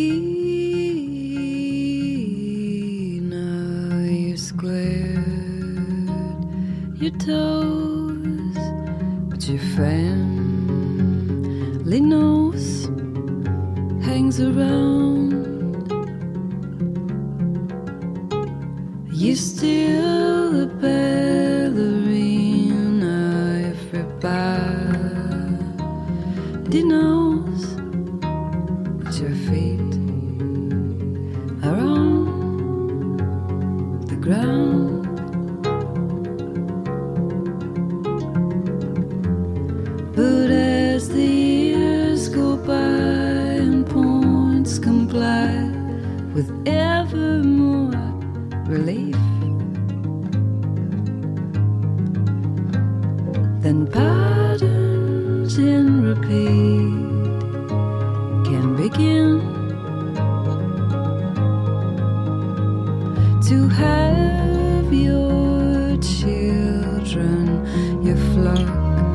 Now you squared your toes, but your family nose hangs around. You're still a ballerina. Everybody knows that your feet are on the ground. But as the years go by and points comply with ever more relief, then patterns in repeat can begin to have your children, your flock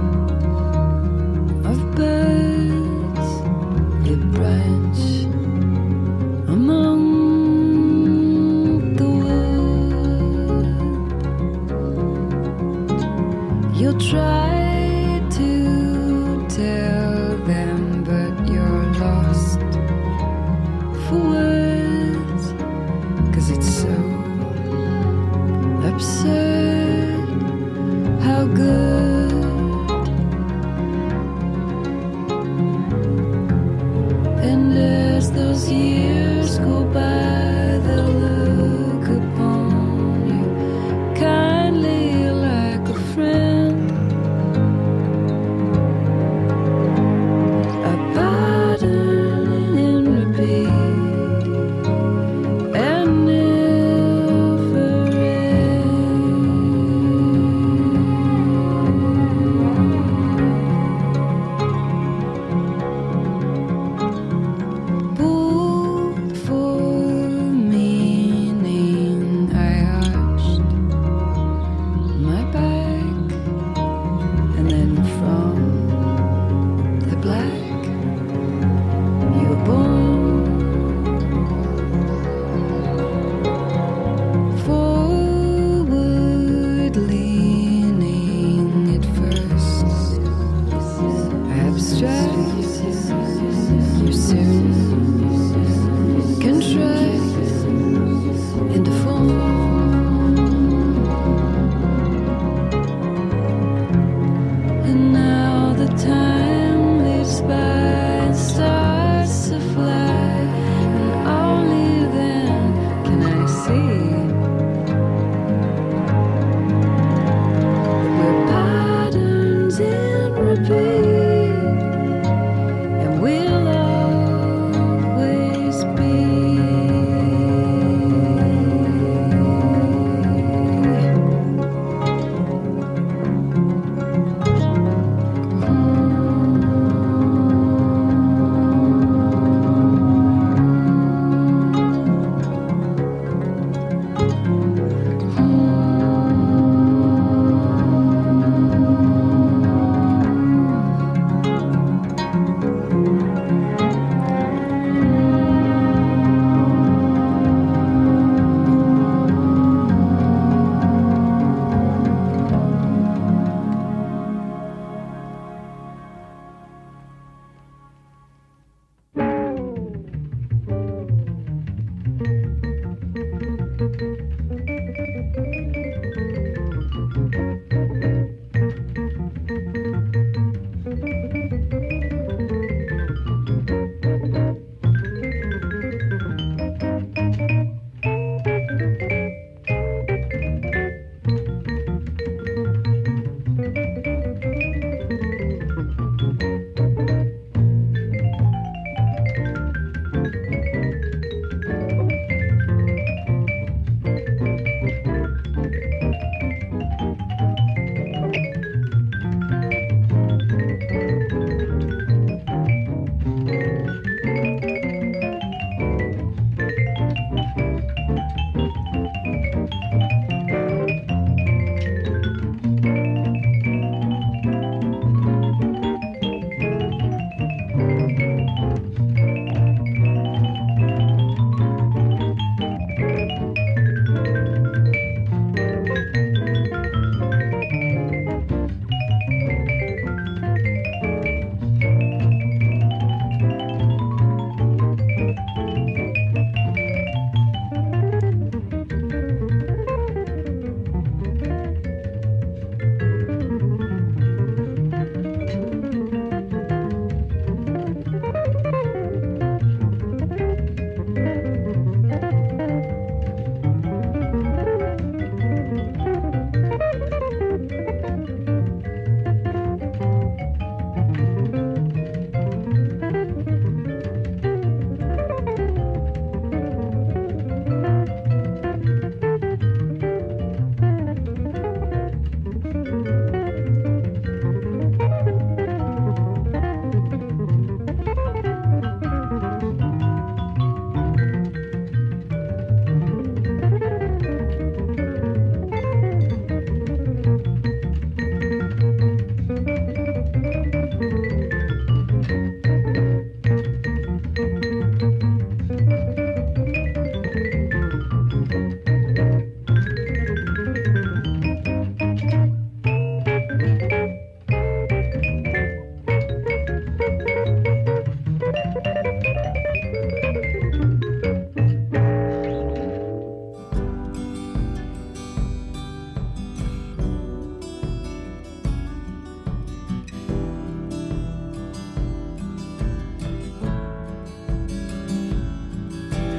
of birds, your branch among the woods.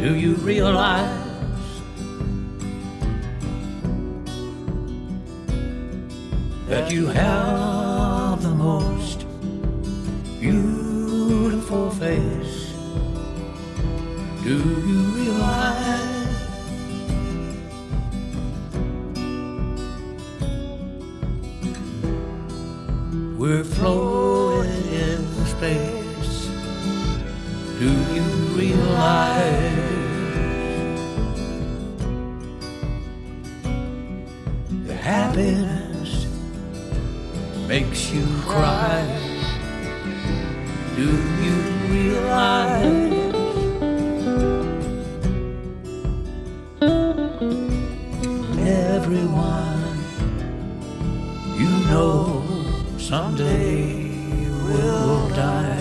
Do you realize that you have the most beautiful face? Do you realize we're floating in space? Do you realize that happiness makes you cry? Do you realize everyone you know someday will die?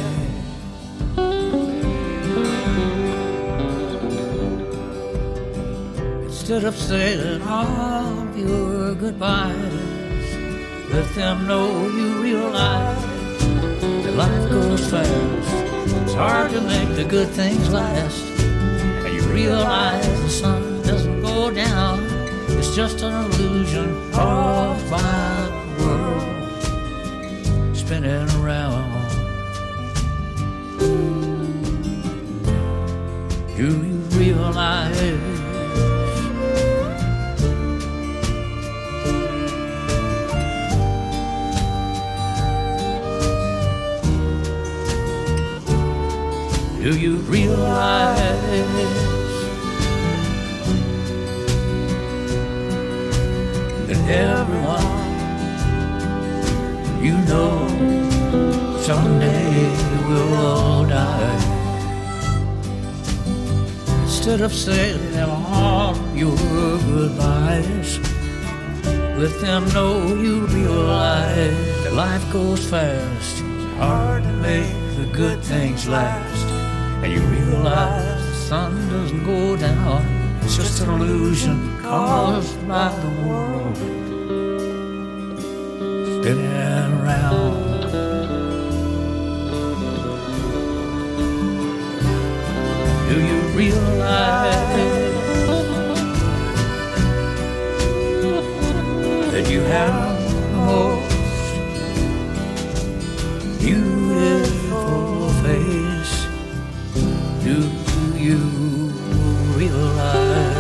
Instead of saying all your goodbyes, let them know you realize that life goes fast. It's hard to make the good things last. And you realize the sun doesn't go down. It's just an illusion caused by the world spinning around. Do you realize do you realize that everyone you know someday will die? Instead of saying all your goodbyes, let them know you realize that life goes fast. It's hard to make the good things last. And you realize the sun doesn't go down. It's just an illusion caused by the world spinning around. Do you realize that you have the most beautiful face? Do you realize?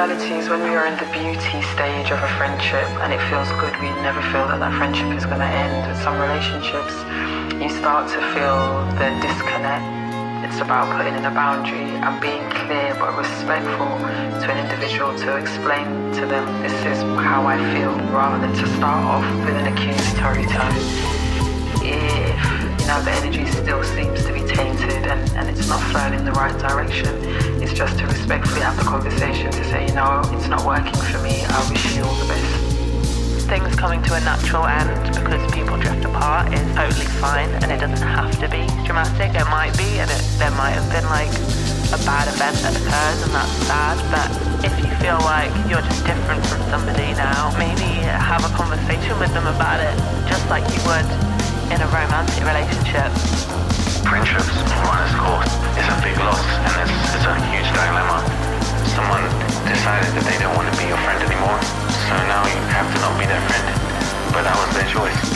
reality is when we are in the beauty stage of a friendship and it feels good, we never feel that that friendship is going to end. With some relationships, you start to feel the disconnect. It's about putting in a boundary and being clear but respectful to an individual to explain to them this is how I feel, rather than to start off with an accusatory tone. If the energy still seems to be tainted and it's not flowing in the right direction, it's just to respectfully have the conversation to say, it's not working for me, I wish you all the best. Things coming to a natural end because people drift apart is totally fine, and it doesn't have to be dramatic. It might be, and there might have been like a bad event that occurs, and that's sad, but if you feel like you're just different from somebody now, maybe have a conversation with them about it, just like you would in a romantic relationship. Friendships run its course. It's a big loss, and it's a huge dilemma. Someone decided that they don't want to be your friend anymore, so now you have to not be their friend. But that was their choice.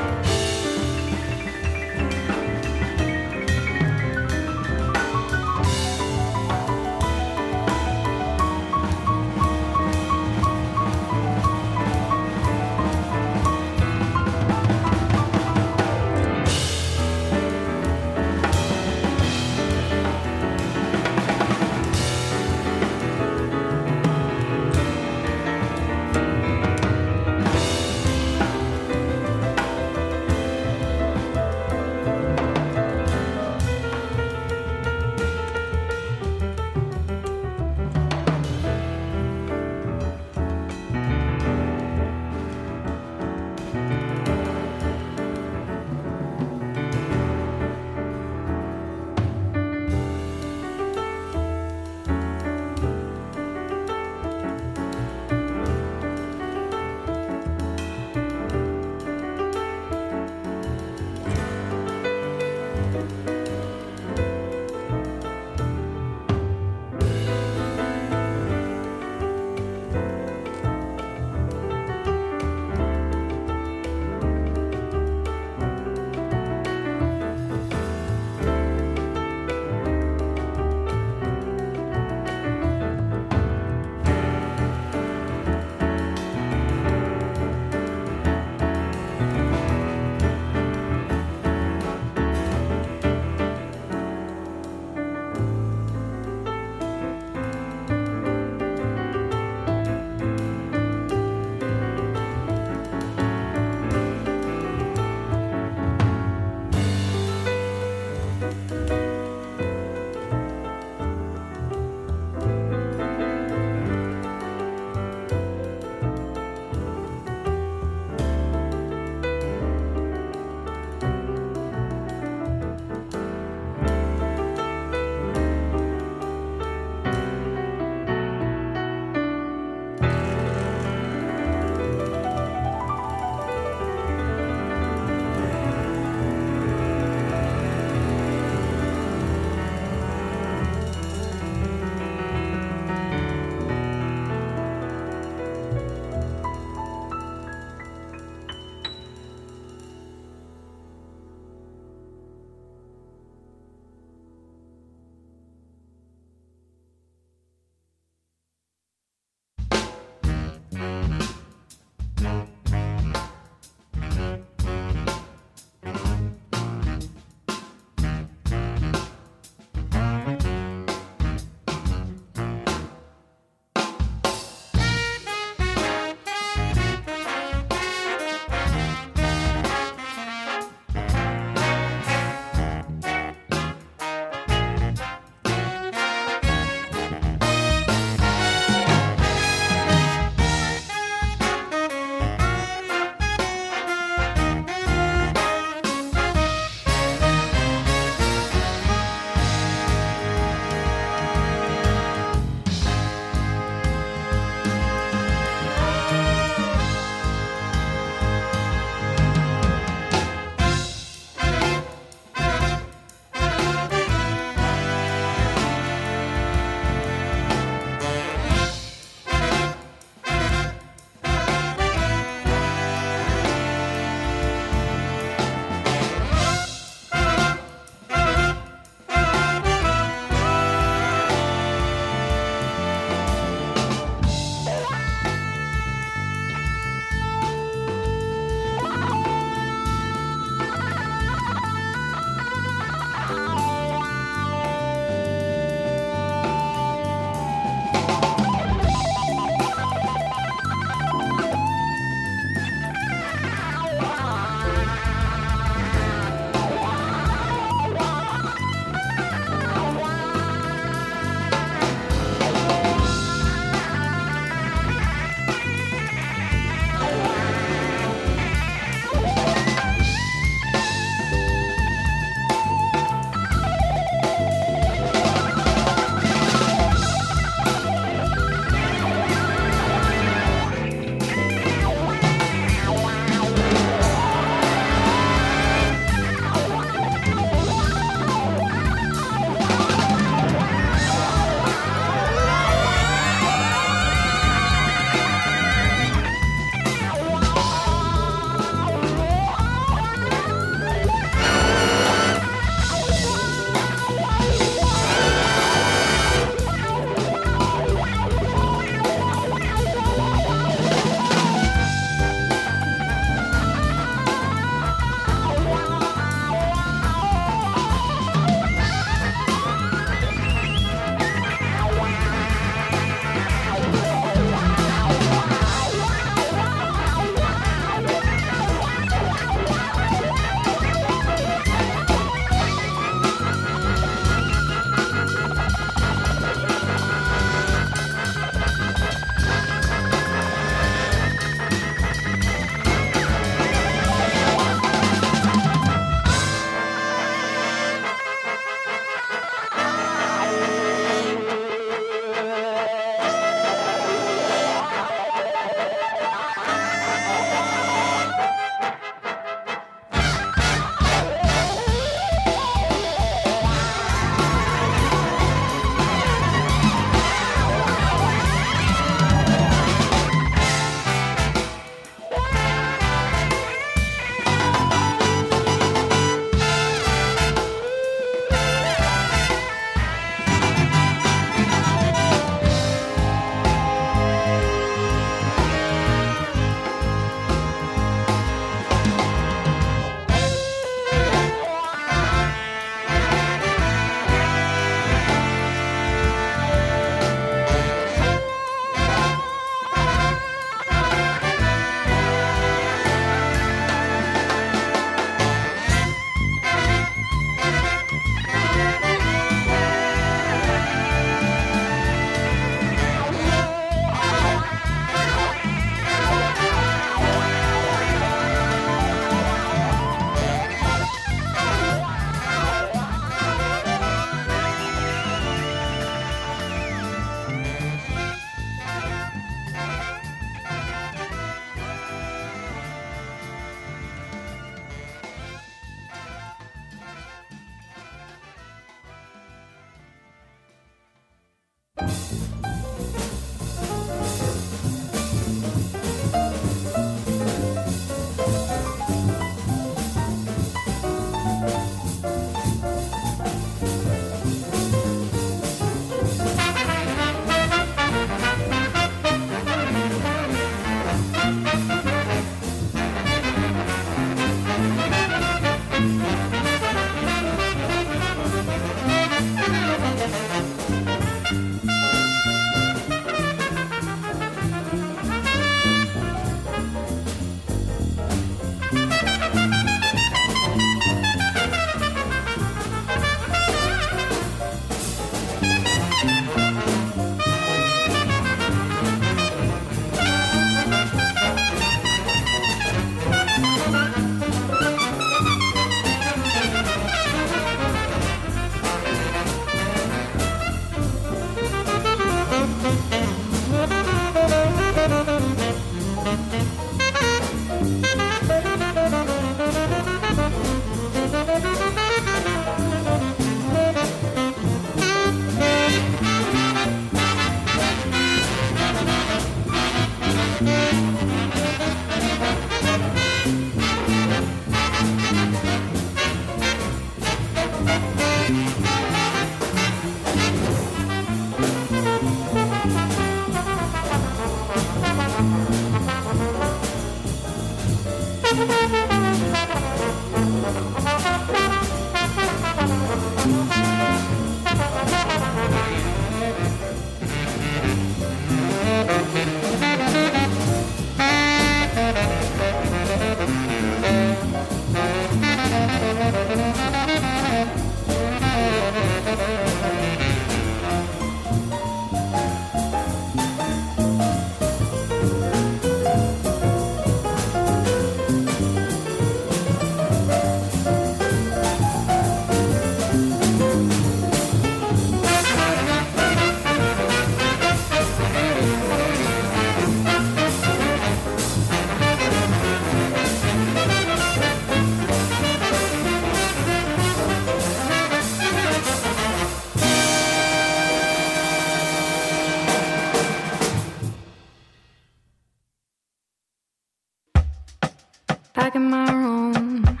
Back in my room,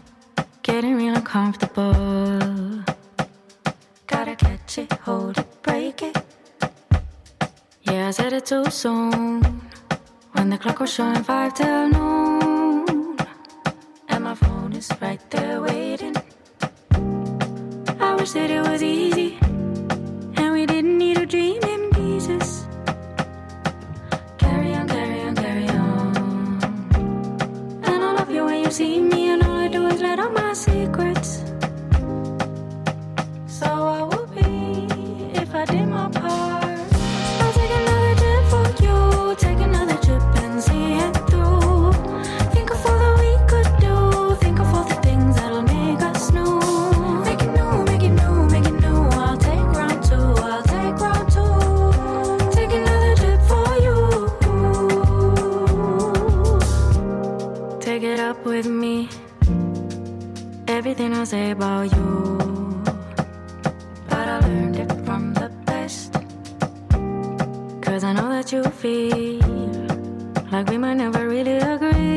getting real uncomfortable. Gotta catch it, hold it, break it. Yeah, I said it too soon, when the clock was showing 5 till noon, and my phone is right there waiting. I wish that it was easy, and we didn't need to dream in pieces. Carry on, carry on, carry on. And I love you when you see me, and all I do is let out my secrets. So I would be if I did my part. I'll take another trip for you, take another trip and see it through. Think of all that we could do, think of all the things that'll make us new. Make it new, make it new, make it new. I'll take round two, I'll take round two. Take another trip for you. Take it up with me, everything I say about you. But I learned it from the best, 'cause I know that you feel like we might never really agree.